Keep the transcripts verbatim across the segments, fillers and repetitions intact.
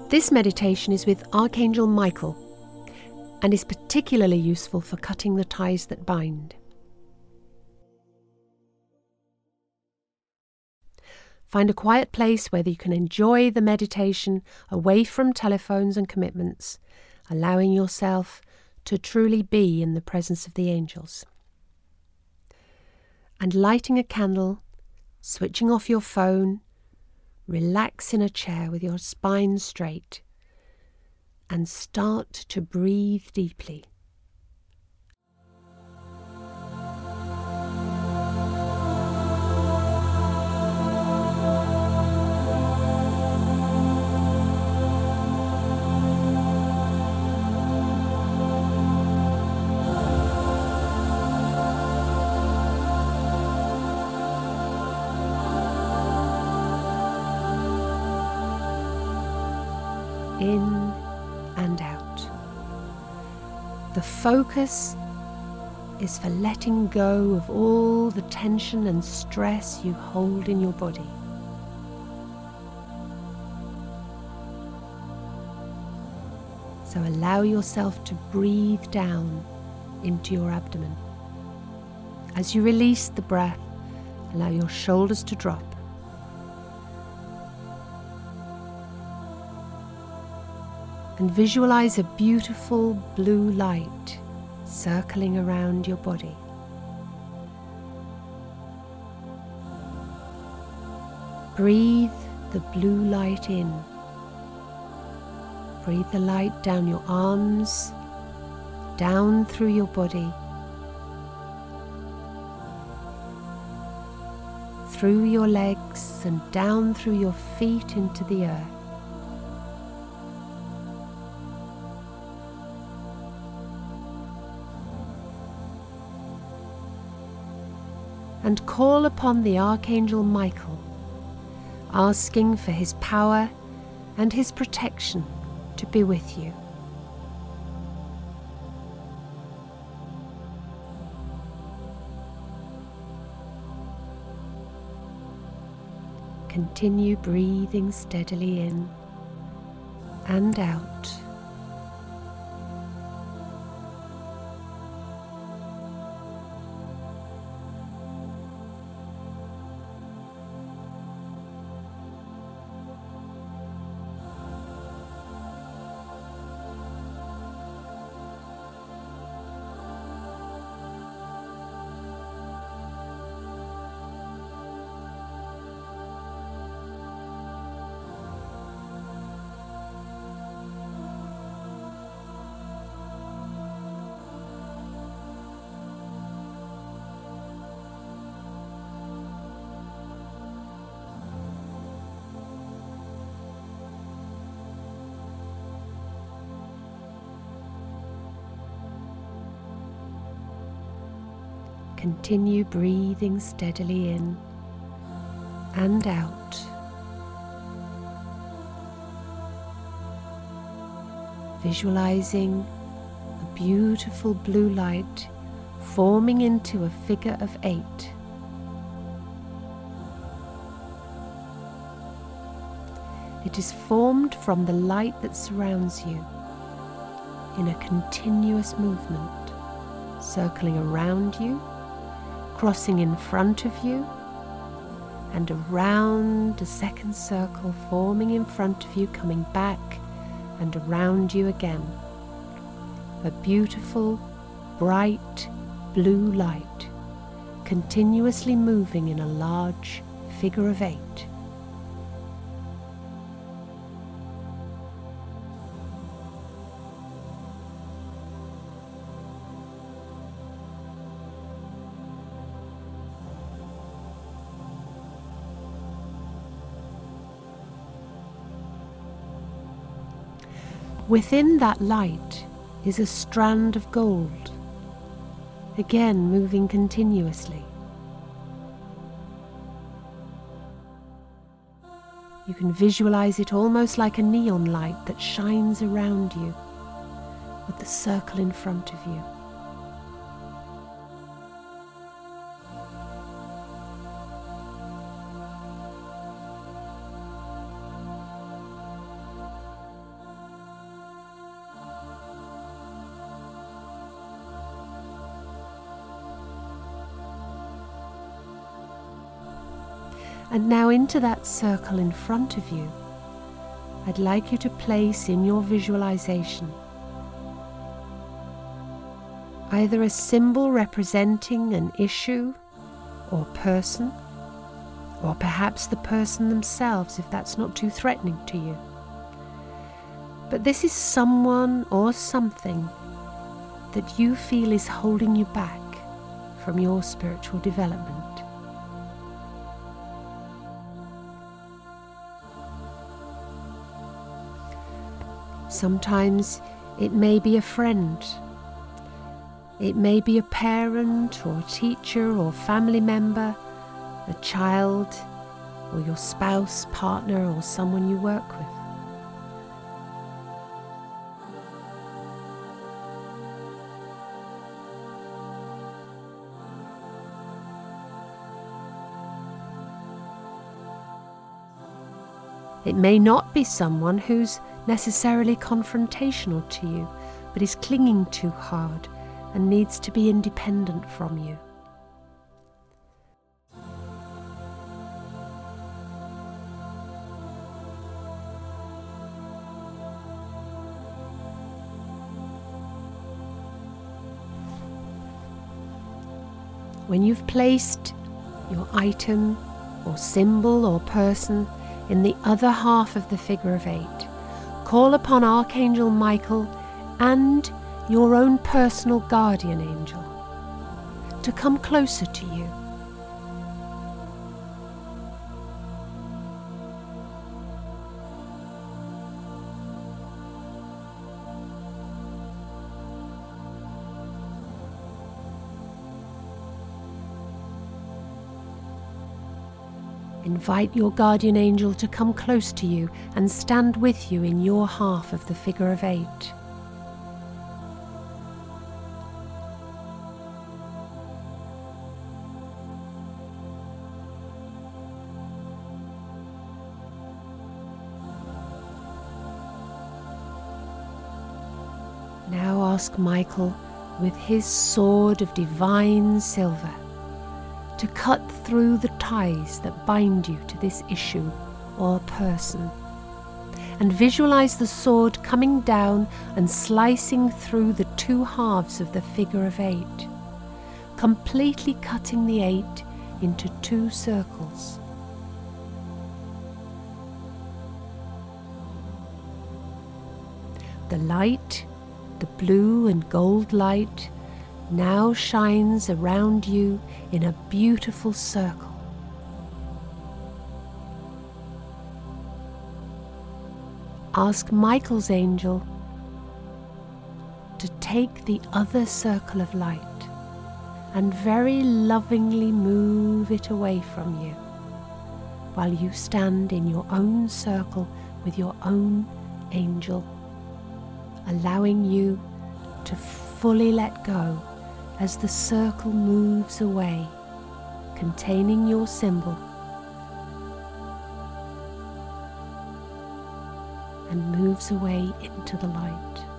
This meditation is with Archangel Michael and is particularly useful for cutting the ties that bind. Find a quiet place where you can enjoy the meditation away from telephones and commitments, allowing yourself to truly be in the presence of the angels. And lighting a candle, switching off your phone, relax in a chair with your spine straight and start to breathe deeply. In and out. The focus is for letting go of all the tension and stress you hold in your body. So allow yourself to breathe down into your abdomen. As you release the breath, allow your shoulders to drop. And visualize a beautiful blue light circling around your body. Breathe the blue light in. Breathe the light down your arms, down through your body, through your legs and down through your feet into the earth. And call upon the Archangel Michael, asking for his power and his protection to be with you. Continue breathing steadily in and out. Continue breathing steadily in and out. Visualizing a beautiful blue light forming into a figure of eight. It is formed from the light that surrounds you in a continuous movement, circling around you, crossing in front of you, and around a second circle, forming in front of you, coming back and around you again. A beautiful, bright blue light, continuously moving in a large figure of eight. Within that light is a strand of gold, again moving continuously. You can visualize it almost like a neon light that shines around you with the circle in front of you. And now into that circle in front of you, I'd like you to place in your visualization either a symbol representing an issue or person, or perhaps the person themselves if that's not too threatening to you. But this is someone or something that you feel is holding you back from your spiritual development. Sometimes it may be a friend. It may be a parent or teacher or family member, a child, or your spouse, partner, or someone you work with. It may not be someone who's necessarily confrontational to you, but is clinging too hard and needs to be independent from you. When you've placed your item or symbol or person in the other half of the figure of eight, call upon Archangel Michael and your own personal guardian angel to come closer to you. Invite your guardian angel to come close to you and stand with you in your half of the figure of eight. Now ask Michael, with his sword of divine silver, to cut through the ties that bind you to this issue or person, and visualize the sword coming down and slicing through the two halves of the figure of eight, completely cutting the eight into two circles. The light, the blue and gold light, now shines around you in a beautiful circle. Ask Michael's angel to take the other circle of light and very lovingly move it away from you while you stand in your own circle with your own angel, allowing you to fully let go as the circle moves away, containing your symbol, and moves away into the light.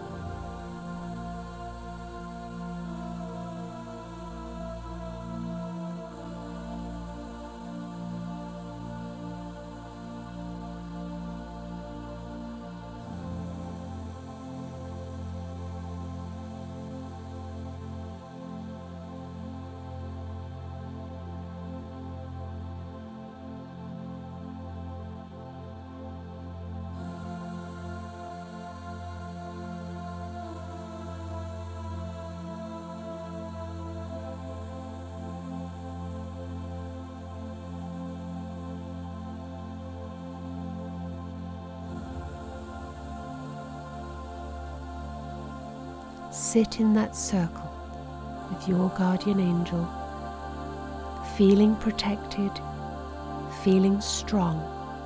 Sit in that circle with your guardian angel, feeling protected, feeling strong.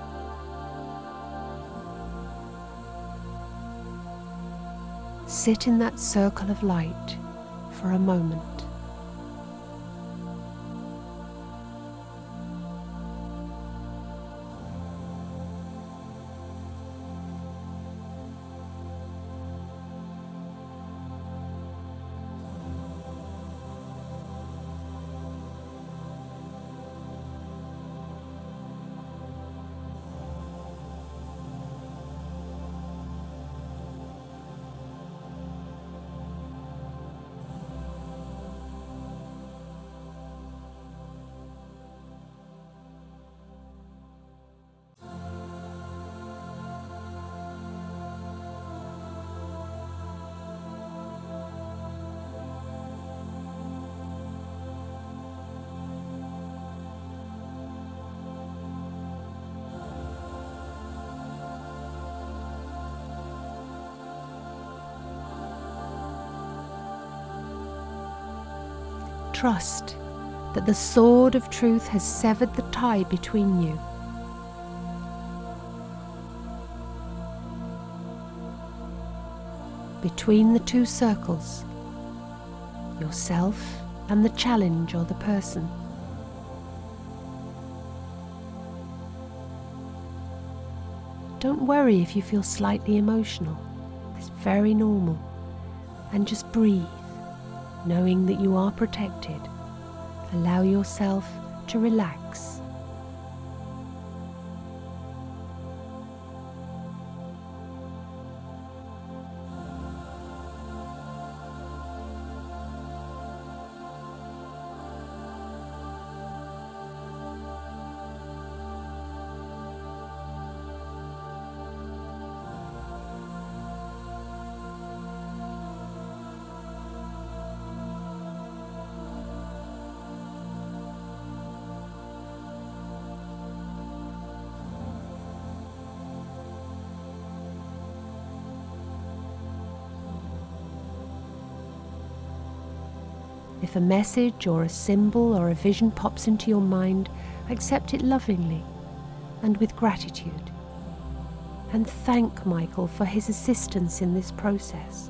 Sit in that circle of light for a moment. trust that the sword of truth has severed the tie between you. Between the two circles, yourself and the challenge or the person. Don't worry if you feel slightly emotional. It's very normal. And just breathe, knowing that you are protected. Allow yourself to relax. If a message or a symbol or a vision pops into your mind, accept it lovingly and with gratitude. And thank Michael for his assistance in this process.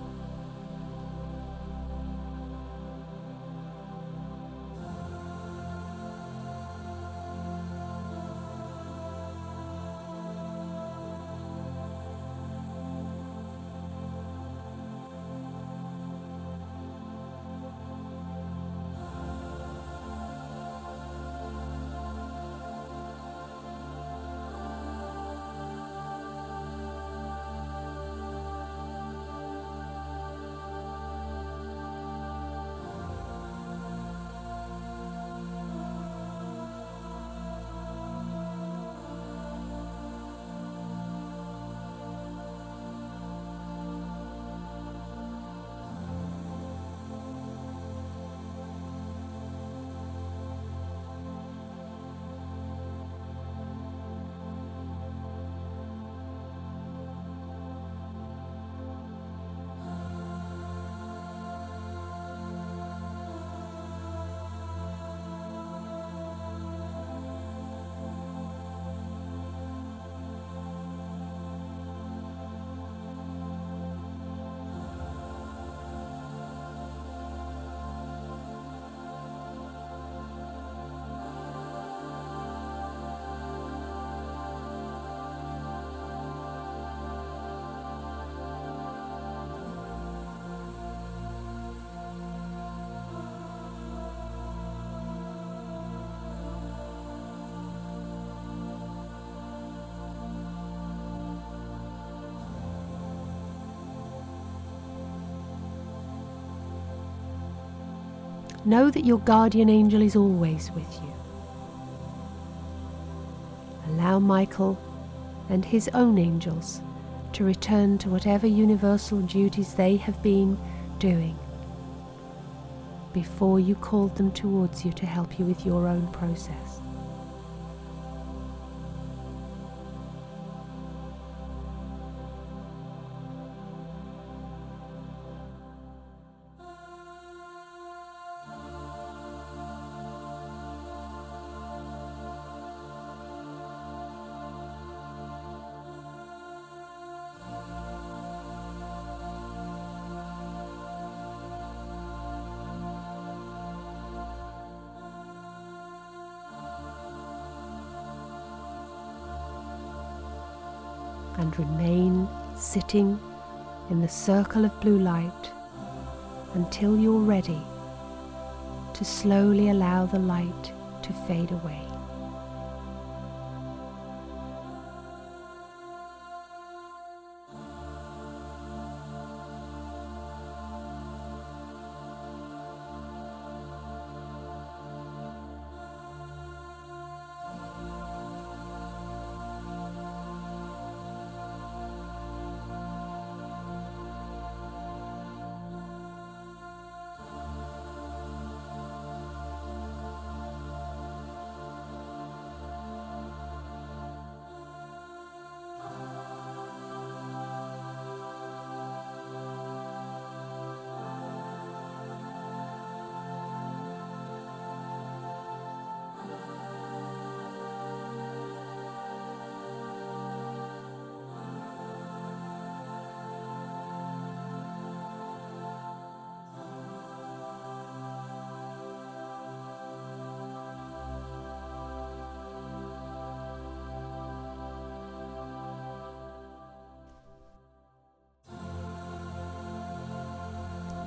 Know that your guardian angel is always with you. Allow Michael and his own angels to return to whatever universal duties they have been doing before you called them towards you to help you with your own process. And remain sitting in the circle of blue light until you're ready to slowly allow the light to fade away.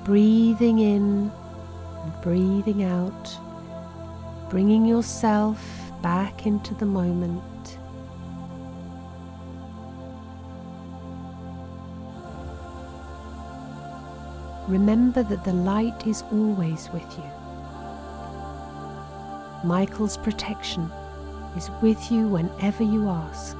breathing in and breathing out, bringing yourself back into the moment. Remember that the light is always with you. Michael's protection is with you whenever you ask.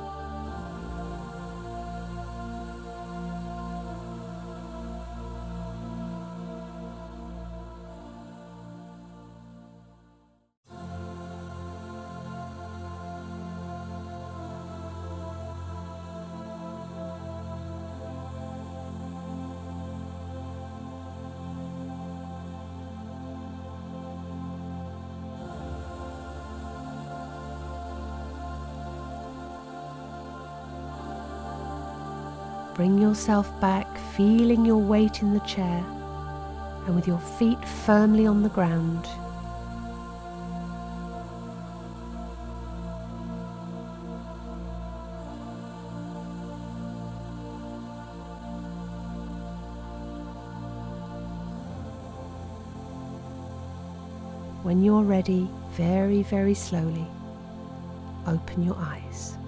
Bring yourself back, feeling your weight in the chair and with your feet firmly on the ground. When you're ready, very, very slowly, open your eyes.